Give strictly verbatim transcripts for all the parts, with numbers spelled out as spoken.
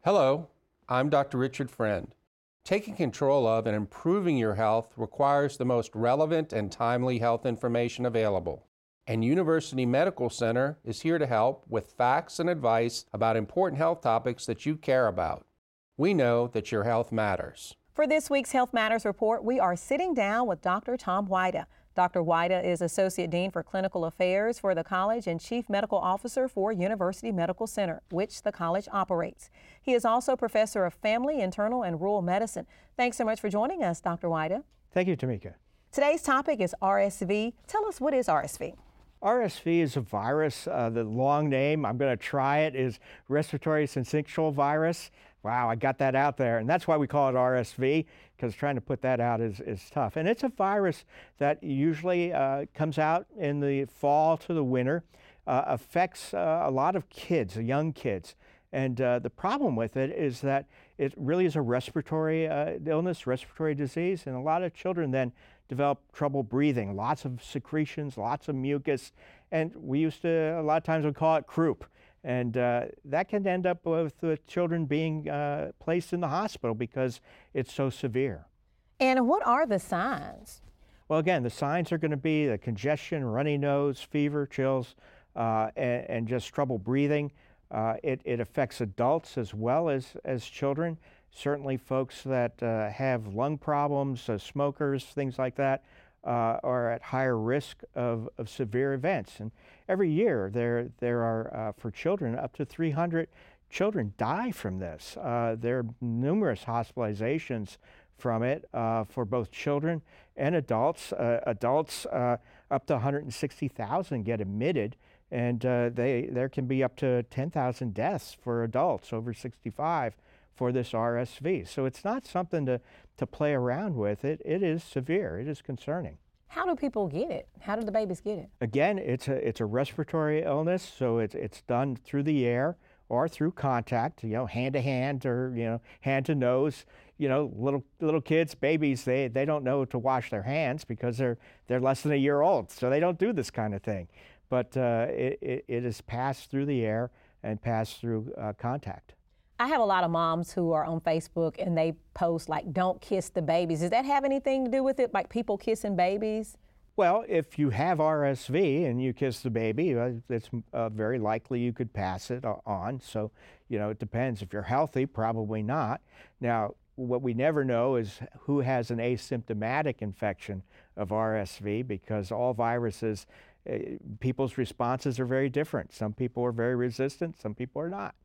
Hello, I'm Doctor Richard Friend. Taking control of and improving your health requires the most relevant and timely health information available. And University Medical Center is here to help with facts and advice about important health topics that you care about. We know that your health matters. For this week's Health Matters Report, we are sitting down with Doctor Tom Wida. Doctor Wida is Associate Dean for Clinical Affairs for the college and Chief Medical Officer for University Medical Center, which the college operates. He is also Professor of Family, Internal, and Rural Medicine. Thanks so much for joining us, Doctor Wida. Thank you, Tamika. Today's topic is R S V. Tell us, what is R S V? R S V is a virus. Uh, the long name, I'm going to try it, is respiratory syncytial virus. Wow, I got that out there. And that's why we call it R S V, because trying to put that out is, is tough. And it's a virus that usually uh, comes out in the fall to the winter, uh, affects uh, a lot of kids, young kids. And uh, the problem with it is that it really is a respiratory uh, illness, respiratory disease, and a lot of children then develop trouble breathing, lots of secretions, lots of mucus, and we used to, a lot of times we call it croup. And uh, that can end up with the children being uh, placed in the hospital because it's so severe. And what are the signs? Well, again, the signs are going to be the congestion, runny nose, fever, chills, uh, and, and just trouble breathing. Uh, it, it affects adults as well as, as children. Certainly folks that uh, have lung problems, uh, smokers, things like that, uh, are at higher risk of, of severe events. And every year there, there are, uh, for children, up to three hundred children die from this. Uh, there are numerous hospitalizations from it uh, for both children and adults. Uh, adults, uh, up to one hundred sixty thousand get admitted, and uh, they, there can be up to ten thousand deaths for adults over sixty-five for this R S V. So it's not something to, to play around with. It, it is severe. It is concerning. How do people get it? How do the babies get it? Again, it's a, it's a respiratory illness, so it's, it's done through the air or through contact, you know, hand to hand or, you know, hand to nose. You know, little little kids, babies, they, they don't know to wash their hands because they're, they're less than a year old, so they don't do this kind of thing. But uh, it, it, it is passed through the air and passed through uh, contact. I have a lot of moms who are on Facebook and they post like, don't kiss the babies. Does that have anything to do with it, like people kissing babies? Well, if you have R S V and you kiss the baby, uh, it's uh, very likely you could pass it on. So, you know, it depends. If you're healthy, probably not. Now, what we never know is who has an asymptomatic infection of R S V, because all viruses, uh, people's responses are very different. Some people are very resistant, some people are not.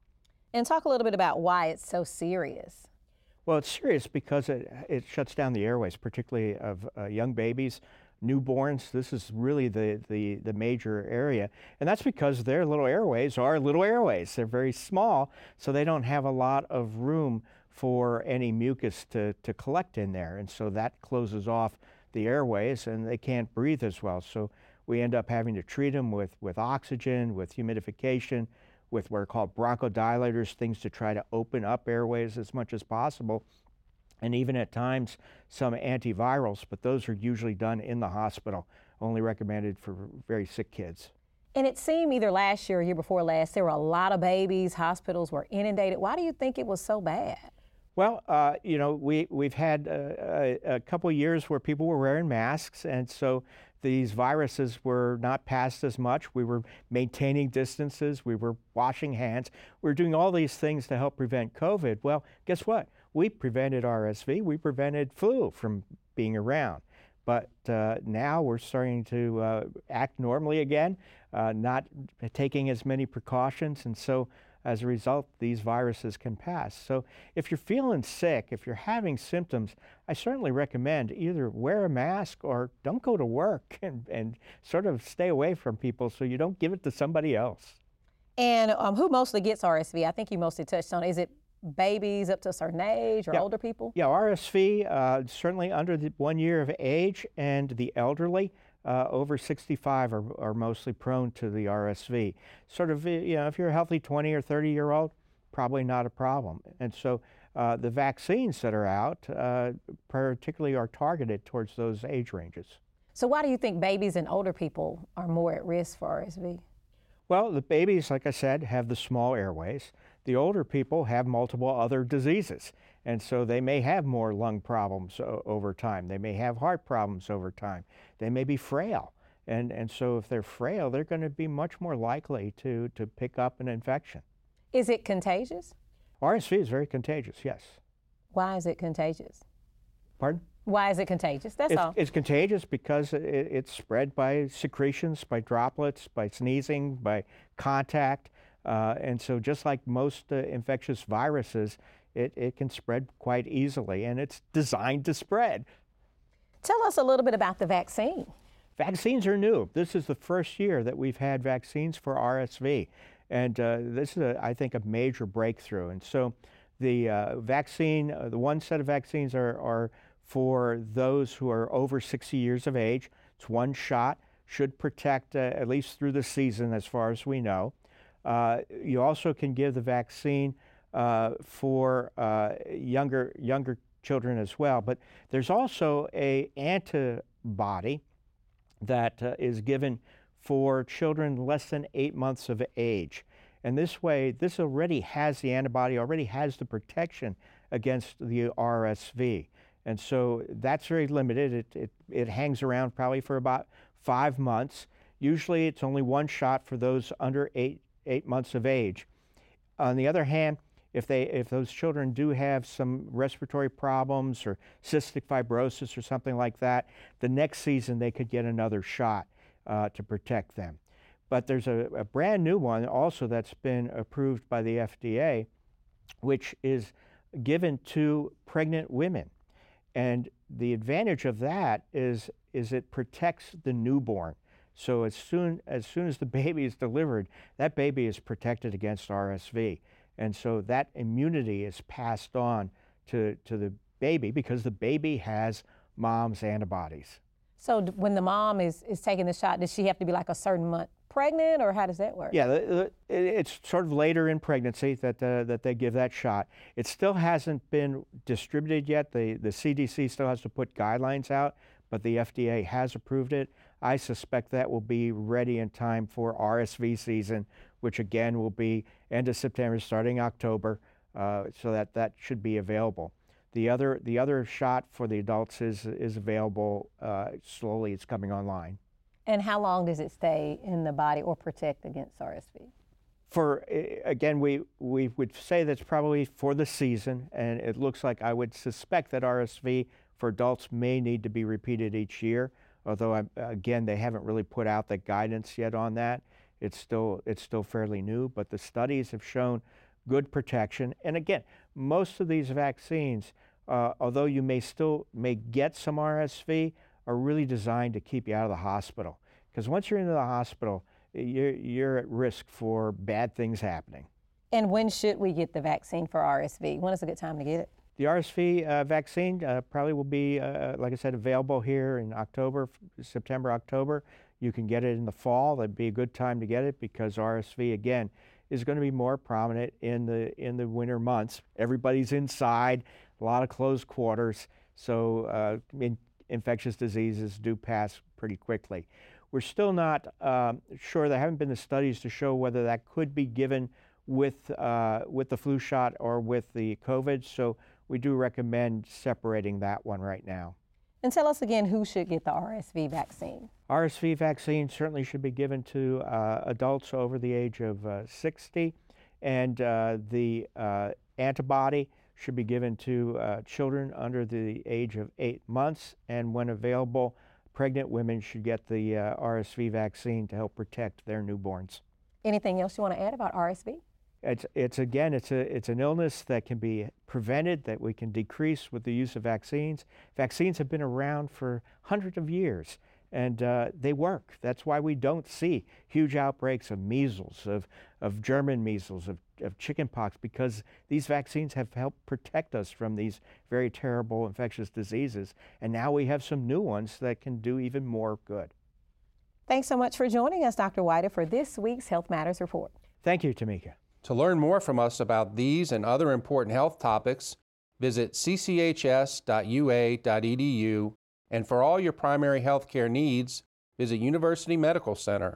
And talk a little bit about why it's so serious. Well, it's serious because it, it shuts down the airways, particularly of uh, young babies, newborns. This is really the, the, the major area. And that's because their little airways are little airways. They're very small, so they don't have a lot of room for any mucus to, to collect in there. And so that closes off the airways and they can't breathe as well. So we end up having to treat them with, with oxygen, with humidification, with what are called bronchodilators, things to try to open up airways as much as possible, and even at times some antivirals, but those are usually done in the hospital, only recommended for very sick kids. And it seemed either last year or year before last, there were a lot of babies, hospitals were inundated. Why do you think it was so bad? Well, uh, you know, we, we've had uh, a, a couple of years where people were wearing masks, and so these viruses were not passed as much. We were maintaining distances. We were washing hands. We were doing all these things to help prevent COVID. Well, guess what? We prevented R S V. We prevented flu from being around. But uh, now we're starting to uh, act normally again, uh, not taking as many precautions. And so as a result, these viruses can pass. So if you're feeling sick, if you're having symptoms, I certainly recommend either wear a mask or don't go to work and, and sort of stay away from people so you don't give it to somebody else. And um, who mostly gets R S V? I think you mostly touched on, is it babies up to a certain age or yeah. older people? Yeah, R S V, uh, certainly under the one year of age, and the elderly. Uh, over sixty-five are, are mostly prone to the R S V. Sort of, you know, if you're a healthy twenty or thirty year old, probably not a problem. And so uh, the vaccines that are out uh, particularly are targeted towards those age ranges. So why do you think babies and older people are more at risk for R S V? Well, the babies, like I said, have the small airways. The older people have multiple other diseases, and so they may have more lung problems o- over time. They may have heart problems over time. They may be frail. And, and so if they're frail, they're going to be much more likely to, to pick up an infection. Is it contagious? R S V is very contagious, yes. Why is it contagious? Pardon? Why is it contagious? That's It's, all. it's contagious because it, it's spread by secretions, by droplets, by sneezing, by contact. Uh, and so just like most uh, infectious viruses, it, it can spread quite easily, and it's designed to spread. Tell us a little bit about the vaccine. Vaccines are new. This is the first year that we've had vaccines for R S V. And uh, this is, a, I think, a major breakthrough. And so the uh, vaccine, uh, the one set of vaccines are, are for those who are over sixty years of age. It's one shot, should protect uh, at least through the season as far as we know. Uh, you also can give the vaccine uh, for uh, younger, younger children as well. But there's also a antibody that uh, is given for children less than eight months of age. And this way, this already has the antibody, already has the protection against the R S V. And so that's very limited. It, it, it hangs around probably for about five months. Usually it's only one shot for those under eight, eight months of age. On the other hand, if, they, if those children do have some respiratory problems or cystic fibrosis or something like that, the next season they could get another shot uh, to protect them. But there's a, a brand new one also that's been approved by the F D A, which is given to pregnant women. And the advantage of that is, is it protects the newborn. So as soon, as soon as the baby is delivered, that baby is protected against R S V. And so that immunity is passed on to, to the baby because the baby has mom's antibodies. So d- when the mom is, is taking the shot, does she have to be like a certain month pregnant, or how does that work? Yeah, the, the, it's sort of later in pregnancy that, uh, that they give that shot. It still hasn't been distributed yet. The, the C D C still has to put guidelines out, but the F D A has approved it. I suspect that will be ready in time for R S V season, which again will be end of September, starting October, uh, so that that should be available. The other, the other shot for the adults is, is available uh, slowly. It's coming online. And how long does it stay in the body or protect against R S V? For, again, we, we would say that's probably for the season, and it looks like I would suspect that R S V for adults may need to be repeated each year, although, I, again, they haven't really put out the guidance yet on that. It's still, it's still fairly new, but the studies have shown good protection. And again, most of these vaccines, uh, although you may still may get some R S V, are really designed to keep you out of the hospital. Because once you're into the hospital, you're, you're at risk for bad things happening. And when should we get the vaccine for R S V? When is a good time to get it? The R S V uh, vaccine uh, probably will be, uh, like I said, available here in October, September, October. You can get it in the fall. That'd be a good time to get it because R S V, again, is going to be more prominent in the, in the winter months. Everybody's inside, a lot of closed quarters, so uh, in, infectious diseases do pass pretty quickly. We're still not um, sure. There haven't been the studies to show whether that could be given with, uh, with the flu shot or with the COVID, so we do recommend separating that one right now. And tell us again who should get the R S V vaccine. R S V vaccine certainly should be given to uh, adults over the age of uh, sixty, and uh, the uh, antibody should be given to uh, children under the age of eight months, and when available, pregnant women should get the uh, R S V vaccine to help protect their newborns. Anything else you want to add about R S V? It's, it's again, it's, a, it's an illness that can be prevented, that we can decrease with the use of vaccines. Vaccines have been around for hundreds of years, and uh, they work. That's why we don't see huge outbreaks of measles, of, of German measles, of, of chickenpox, because these vaccines have helped protect us from these very terrible infectious diseases. And now we have some new ones that can do even more good. Thanks so much for joining us, Doctor White, for this week's Health Matters Report. Thank you, Tamika. To learn more from us about these and other important health topics, visit c c h s dot u a dot e d u, and for all your primary health care needs, visit University Medical Center,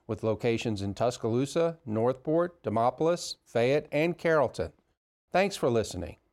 with locations in Tuscaloosa, Northport, Demopolis, Fayette, and Carrollton. Thanks for listening.